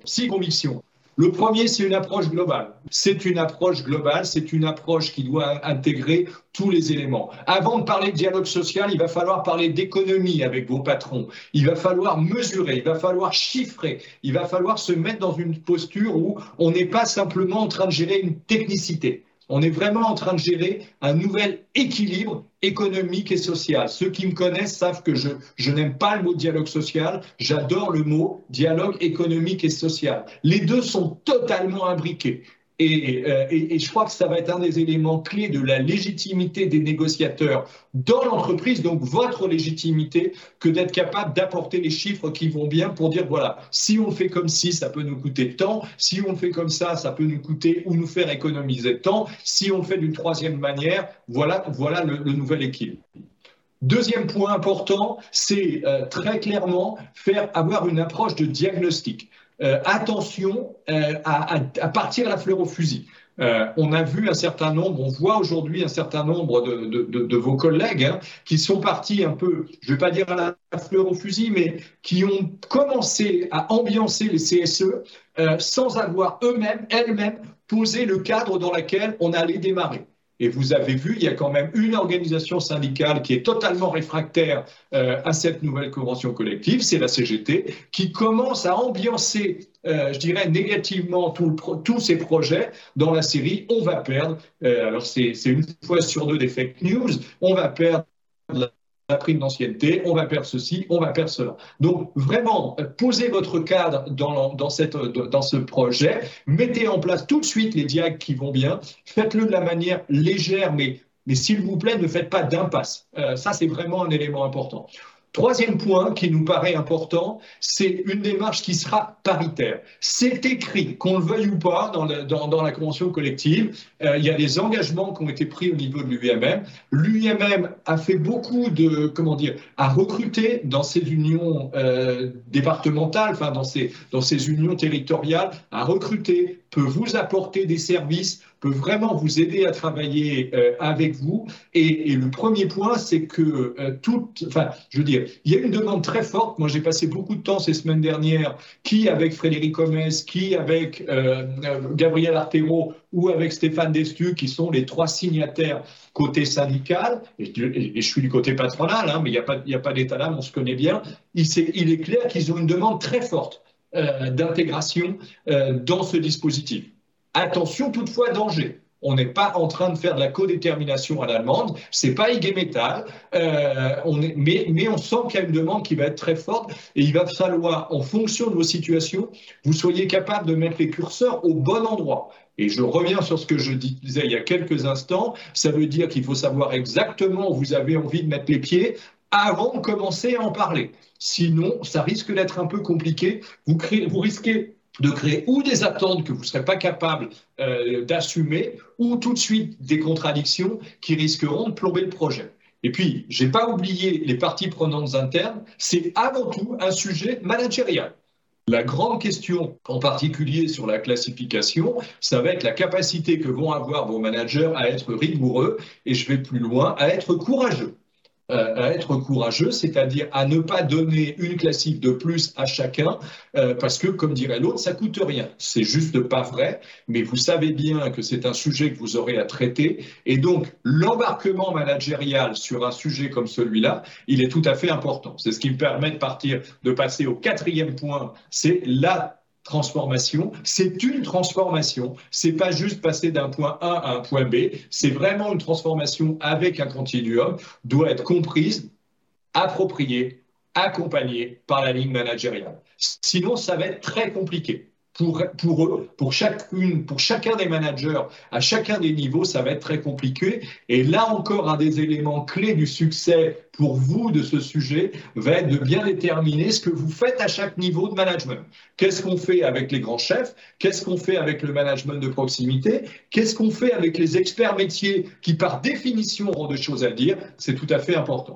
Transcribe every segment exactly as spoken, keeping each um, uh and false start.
Six convictions. Le premier, c'est une approche globale. C'est une approche globale, c'est une approche qui doit intégrer tous les éléments. Avant de parler de dialogue social, il va falloir parler d'économie avec vos patrons. Il va falloir mesurer, il va falloir chiffrer, il va falloir se mettre dans une posture où on n'est pas simplement en train de gérer une technicité. On est vraiment en train de gérer un nouvel équilibre économique et social. Ceux qui me connaissent savent que je, je n'aime pas le mot dialogue social, j'adore le mot dialogue économique et social. Les deux sont totalement imbriqués. Et, euh, et, et je crois que ça va être un des éléments clés de la légitimité des négociateurs dans l'entreprise, donc votre légitimité, que d'être capable d'apporter les chiffres qui vont bien pour dire, voilà, si on fait comme ci, ça peut nous coûter tant, si on fait comme ça, ça peut nous coûter ou nous faire économiser tant, si on le fait d'une troisième manière, voilà, voilà le, le nouvel équilibre. Deuxième point important, c'est euh, très clairement faire avoir une approche de diagnostic. Euh, attention euh, à, à, à partir la fleur au fusil. Euh, on a vu un certain nombre, on voit aujourd'hui un certain nombre de, de, de, de vos collègues hein, qui sont partis un peu, je ne vais pas dire à la fleur au fusil, mais qui ont commencé à ambiancer les C S E euh, sans avoir eux-mêmes, elles-mêmes, posé le cadre dans lequel on allait démarrer. Et vous avez vu, il y a quand même une organisation syndicale qui est totalement réfractaire euh, à cette nouvelle convention collective, c'est la C G T, qui commence à ambiancer, euh, je dirais, négativement tout le, tous ces projets dans la série « On va perdre euh, ». Alors, c'est une fois sur deux des fake news, on va perdre la la prime d'ancienneté, on va perdre ceci, on va perdre cela. Donc, vraiment, posez votre cadre dans, dans, cette, dans ce projet, mettez en place tout de suite les dialogues qui vont bien, faites-le de la manière légère, mais, mais s'il vous plaît, ne faites pas d'impasse. Euh, ça, c'est vraiment un élément important. Troisième point qui nous paraît important, c'est une démarche qui sera paritaire. C'est écrit, qu'on le veuille ou pas, dans, le, dans, dans la convention collective. Euh, il y a des engagements qui ont été pris au niveau de l'U I M M. L'U I M M a fait beaucoup de, comment dire, a recruté dans ses unions euh, départementales, enfin dans ses, dans ses unions territoriales, a recruté, peut vous apporter des services, peut vraiment vous aider à travailler euh, avec vous. Et, et le premier point, c'est que euh, tout, enfin, je veux dire, il y a une demande très forte. Moi, j'ai passé beaucoup de temps ces semaines dernières, qui avec Frédéric Homès, qui avec euh, Gabriel Artero ou avec Stéphane Destu, qui sont les trois signataires côté syndical, et, et, et je suis du côté patronal, hein, mais il n'y a pas, il n'y a pas d'état d'âme, on se connaît bien. Il, il est clair qu'ils ont une demande très forte euh, d'intégration euh, dans ce dispositif. Attention toutefois, danger. On n'est pas en train de faire de la codétermination à l'allemande, c'est pas IG Metall, euh, on est, mais, mais on sent qu'il y a une demande qui va être très forte et il va falloir, en fonction de vos situations, vous soyez capable de mettre les curseurs au bon endroit. Et je reviens sur ce que je disais il y a quelques instants, ça veut dire qu'il faut savoir exactement où vous avez envie de mettre les pieds avant de commencer à en parler. Sinon, ça risque d'être un peu compliqué, vous, créez, vous risquez de créer ou des attentes que vous ne serez pas capable euh, d'assumer, ou tout de suite des contradictions qui risqueront de plomber le projet. Et puis, je n'ai pas oublié les parties prenantes internes, c'est avant tout un sujet managérial. La grande question, en particulier sur la classification, ça va être la capacité que vont avoir vos managers à être rigoureux, et je vais plus loin, à être courageux. Euh, à être courageux, c'est-à-dire à ne pas donner une classique de plus à chacun, euh, parce que, comme dirait l'autre, ça coûte rien. C'est juste pas vrai, mais vous savez bien que c'est un sujet que vous aurez à traiter, et donc l'embarquement managérial sur un sujet comme celui-là, il est tout à fait important. C'est ce qui me permet de partir, de passer au quatrième point, c'est la transformation, c'est une transformation, c'est pas juste passer d'un point A à un point B, c'est vraiment une transformation avec un continuum, doit être comprise, appropriée, accompagnée par la ligne managériale. Sinon, ça va être très compliqué. Pour, pour eux, pour, chacune, pour chacun des managers, à chacun des niveaux, ça va être très compliqué. Et là encore, un des éléments clés du succès pour vous de ce sujet va être de bien déterminer ce que vous faites à chaque niveau de management. Qu'est-ce qu'on fait avec les grands chefs? Qu'est-ce qu'on fait avec le management de proximité? Qu'est-ce qu'on fait avec les experts métiers qui, par définition, auront des choses à dire? C'est tout à fait important.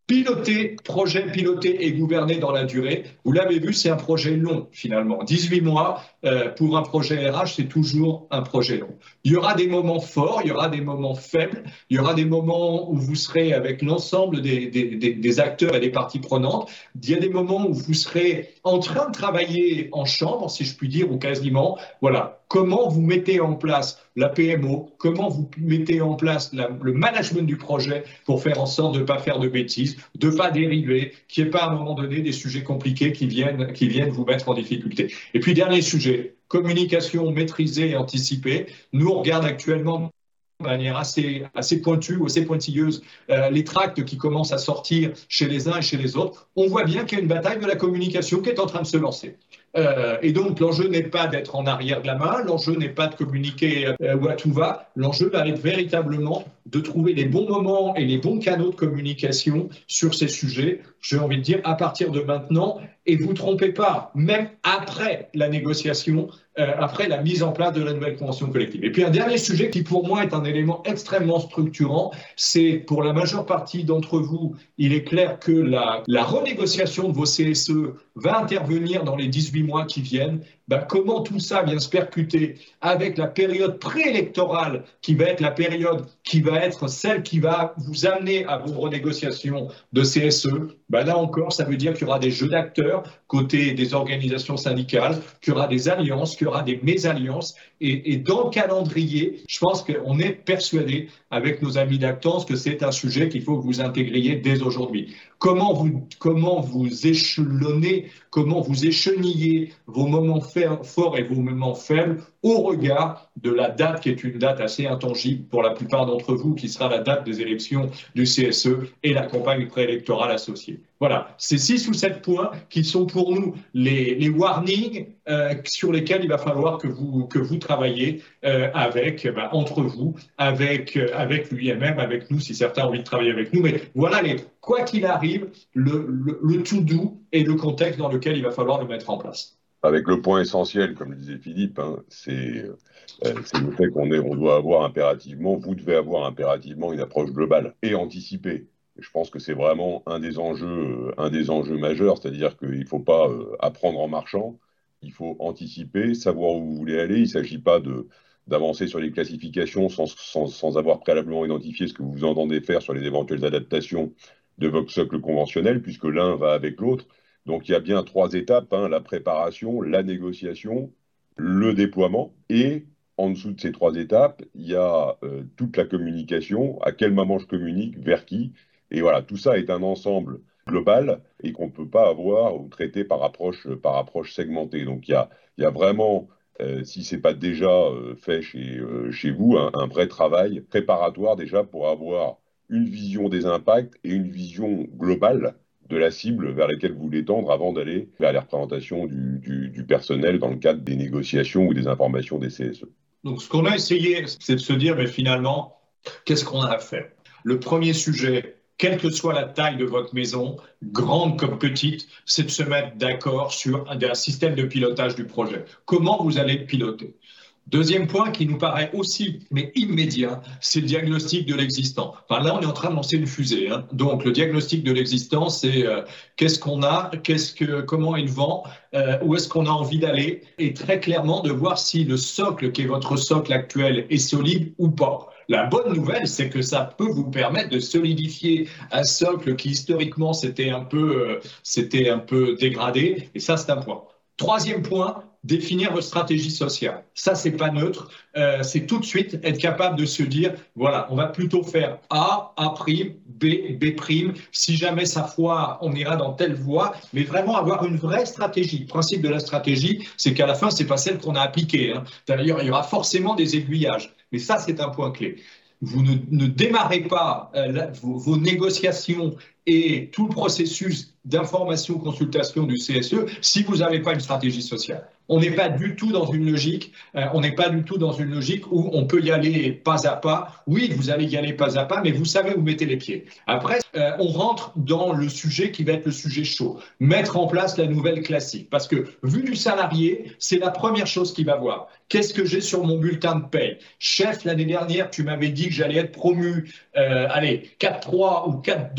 Piloter, projet piloté et gouverné dans la durée. Vous l'avez vu, c'est un projet long finalement. dix-huit mois euh, pour un projet R H, c'est toujours un projet long. Il y aura des moments forts, il y aura des moments faibles, il y aura des moments où vous serez avec l'ensemble des, des, des, des acteurs et des parties prenantes. Il y a des moments où vous serez en train de travailler en chambre, si je puis dire, ou quasiment. Voilà. Comment vous mettez en place la P M O, comment vous mettez en place la, le management du projet pour faire en sorte de ne pas faire de bêtises, de ne pas dériver, qu'il n'y ait pas à un moment donné des sujets compliqués qui viennent, qui viennent vous mettre en difficulté. Et puis, dernier sujet, communication maîtrisée et anticipée. Nous, on regarde actuellement de manière assez, assez pointue ou assez pointilleuse euh, les tracts qui commencent à sortir chez les uns et chez les autres. On voit bien qu'il y a une bataille de la communication qui est en train de se lancer. Euh, et donc, l'enjeu n'est pas d'être en arrière de la main, l'enjeu n'est pas de communiquer euh, où à tout va, l'enjeu va être véritablement de trouver les bons moments et les bons canaux de communication sur ces sujets, j'ai envie de dire, à partir de maintenant. Et vous ne trompez pas, même après la négociation, euh, après la mise en place de la nouvelle convention collective. Et puis un dernier sujet qui pour moi est un élément extrêmement structurant, c'est pour la majeure partie d'entre vous, il est clair que la, la renégociation de vos C S E va intervenir dans les dix-huit mois qui viennent. Ben, comment tout ça vient se percuter avec la période préélectorale qui va être la période qui va être celle qui va vous amener à vos renégociations de C S E, ben là encore, ça veut dire qu'il y aura des jeux d'acteurs côté des organisations syndicales, qu'il y aura des alliances, qu'il y aura des mésalliances. Et, et dans le calendrier, je pense qu'on est persuadé avec nos amis d'Actance que c'est un sujet qu'il faut que vous intégriez dès aujourd'hui. Comment vous, comment vous échelonnez, comment vous échenillez vos moments forts et vos moments faibles au regard de la date qui est une date assez intangible pour la plupart d'entre vous, qui sera la date des élections du C S E et la campagne préélectorale associée. Voilà, c'est six ou sept points qui sont pour nous les, les warnings euh, sur lesquels il va falloir que vous, que vous travaillez euh, avec, bah, entre vous, avec, euh, avec l'U I M M, avec nous, si certains ont envie de travailler avec nous. Mais voilà, les, quoi qu'il arrive, le, le, le tout doux et le contexte dans lequel il va falloir le mettre en place. Avec le point essentiel, comme le disait Philippe, hein, c'est euh, le fait qu'on on doit avoir impérativement, vous devez avoir impérativement une approche globale et anticipée. Et je pense que c'est vraiment un des enjeux, euh, un des enjeux majeurs, c'est-à-dire qu'il ne faut pas euh, apprendre en marchant, il faut anticiper, savoir où vous voulez aller. Il ne s'agit pas de d'avancer sur les classifications sans, sans, sans avoir préalablement identifié ce que vous entendez faire sur les éventuelles adaptations de votre socle conventionnel, puisque l'un va avec l'autre. Donc il y a bien trois étapes, hein, la préparation, la négociation, le déploiement. Et en dessous de ces trois étapes, il y a euh, toute la communication, à quel moment je communique, vers qui. Et voilà, tout ça est un ensemble global et qu'on ne peut pas avoir ou traiter par approche, par approche segmentée. Donc il y a, il y a vraiment, euh, si ce n'est pas déjà euh, fait chez, euh, chez vous, un, un vrai travail préparatoire déjà pour avoir une vision des impacts et une vision globale de la cible vers laquelle vous voulez tendre avant d'aller vers les représentations du, du, du personnel dans le cadre des négociations ou des informations des C S E. Donc, ce qu'on a essayé, c'est de se dire, mais finalement, qu'est-ce qu'on a à faire? Le premier sujet, quelle que soit la taille de votre maison, grande comme petite, c'est de se mettre d'accord sur un, un système de pilotage du projet. Comment vous allez le piloter? Deuxième point qui nous paraît aussi, mais immédiat, c'est le diagnostic de l'existant. Enfin, là, on est en train de lancer une fusée. Hein. Donc, le diagnostic de l'existant, c'est euh, qu'est-ce qu'on a, qu'est-ce que, comment est le vent, euh, où est-ce qu'on a envie d'aller, et très clairement de voir si le socle qui est votre socle actuel est solide ou pas. La bonne nouvelle, c'est que ça peut vous permettre de solidifier un socle qui historiquement s'était un peu, euh, s'était un peu dégradé, et ça, c'est un point. Troisième point, définir votre stratégie sociale. Ça, c'est pas neutre. Euh, c'est tout de suite être capable de se dire, voilà, on va plutôt faire A, A', B, B'. Si jamais ça foire, on ira dans telle voie, mais vraiment avoir une vraie stratégie. Le principe de la stratégie, c'est qu'à la fin, c'est pas celle qu'on a appliquée. Hein. D'ailleurs, il y aura forcément des aiguillages. Mais ça, c'est un point clé. Vous ne, ne démarrez pas euh, la, vos, vos négociations et tout le processus d'information, consultation du C S E si vous n'avez pas une stratégie sociale. On n'est pas du tout dans une logique, euh, on n'est pas du tout dans une logique où on peut y aller pas à pas. Oui, vous allez y aller pas à pas, mais vous savez où mettez les pieds. Après, euh, on rentre dans le sujet qui va être le sujet chaud. Mettre en place la nouvelle classique. Parce que, vu du salarié, c'est la première chose qu'il va voir. Qu'est-ce que j'ai sur mon bulletin de paye? Chef, l'année dernière, tu m'avais dit que j'allais être promu, euh, allez, quatre trois ou quatre deux.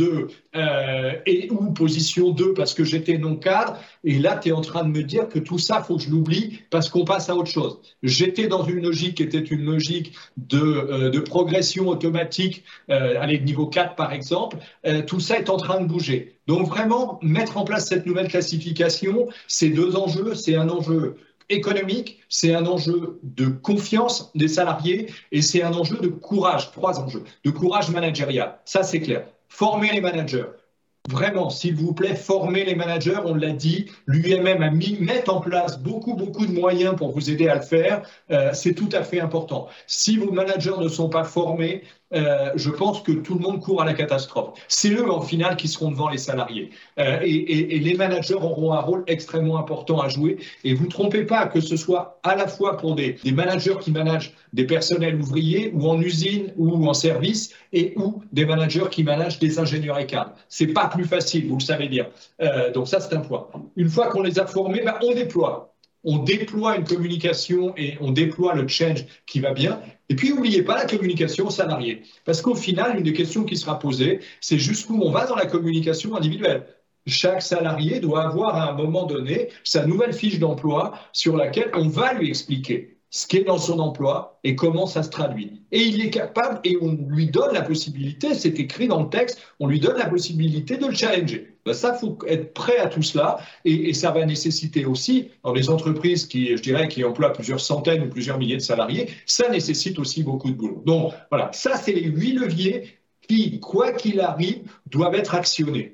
euh, et ou position deux parce que j'étais non cadre. Et là, tu es en train de me dire que tout ça, faut que je l'oublie parce qu'on passe à autre chose. J'étais dans une logique qui était une logique de, euh, de progression automatique, euh, allez, niveau quatre par exemple. Euh, tout ça est en train de bouger. Donc vraiment, mettre en place cette nouvelle classification, c'est deux enjeux. C'est un enjeu économique, c'est un enjeu de confiance des salariés et c'est un enjeu de courage, trois enjeux, de courage managérial. Ça, c'est clair. Former les managers. Vraiment, s'il vous plaît, formez les managers, on l'a dit, l'U M M a mis, mettre en place beaucoup, beaucoup de moyens pour vous aider à le faire, euh, c'est tout à fait important. Si vos managers ne sont pas formés, euh, je pense que tout le monde court à la catastrophe. C'est eux, en finale, qui seront devant les salariés. Euh, et, et, et les managers auront un rôle extrêmement important à jouer. Et vous ne trompez pas, que ce soit à la fois pour des, des managers qui managent des personnels ouvriers ou en usine ou en service, et ou des managers qui managent des ingénieurs et cadres. C'est pas plus facile, vous le savez bien. Euh, donc ça, c'est un point. Une fois qu'on les a formés, ben, on déploie. On déploie une communication et on déploie le change qui va bien. Et puis, n'oubliez pas la communication salariée. Parce qu'au final, une des questions qui sera posée, c'est jusqu'où on va dans la communication individuelle. Chaque salarié doit avoir à un moment donné sa nouvelle fiche d'emploi sur laquelle on va lui expliquer ce qui est dans son emploi et comment ça se traduit. Et il est capable, et on lui donne la possibilité, c'est écrit dans le texte, on lui donne la possibilité de le challenger. Ben ça, il faut être prêt à tout cela, et, et ça va nécessiter aussi, dans les entreprises qui, je dirais, qui emploient plusieurs centaines ou plusieurs milliers de salariés, ça nécessite aussi beaucoup de boulot. Donc voilà, ça, c'est les huit leviers qui, quoi qu'il arrive, doivent être actionnés.